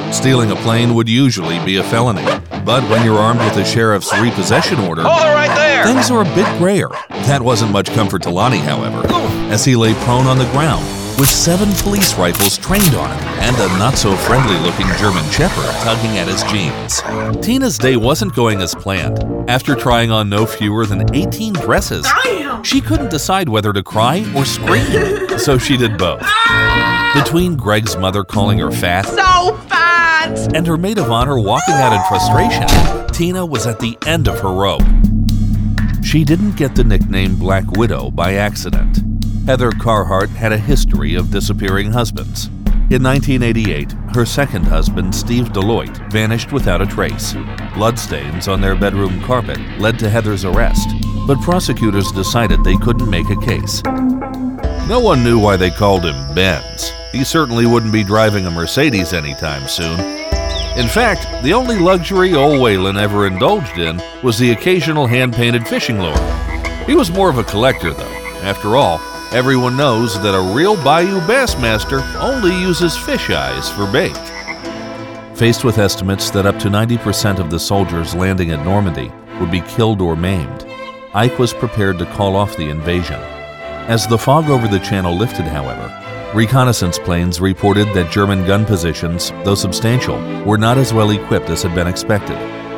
Stealing a plane would usually be a felony, but when you're armed with the sheriff's repossession order, Hold it right there! things are a bit grayer. That wasn't much comfort to Lonnie, however, as he lay prone on the ground with 7 police rifles trained on him and a not-so-friendly-looking German shepherd tugging at his jeans. Tina's day wasn't going as planned. After trying on no fewer than 18 dresses, she couldn't decide whether to cry or scream, so she did both. Between Greg's mother calling her fat, So fat! and her maid of honor walking out in frustration, Tina was at the end of her rope. She didn't get the nickname Black Widow by accident. Heather Carhart had a history of disappearing husbands. In 1988, her second husband, Steve Deloitte, vanished without a trace. Bloodstains on their bedroom carpet led to Heather's arrest, but prosecutors decided they couldn't make a case. No one knew why they called him Benz. He certainly wouldn't be driving a Mercedes anytime soon. In fact, the only luxury old Whalen ever indulged in was the occasional hand-painted fishing lure. He was more of a collector, though. After all, everyone knows that a real Bayou Bassmaster only uses fish eyes for bait. Faced with estimates that up to 90% of the soldiers landing at Normandy would be killed or maimed, Ike was prepared to call off the invasion. As the fog over the channel lifted, however, reconnaissance planes reported that German gun positions, though substantial, were not as well equipped as had been expected.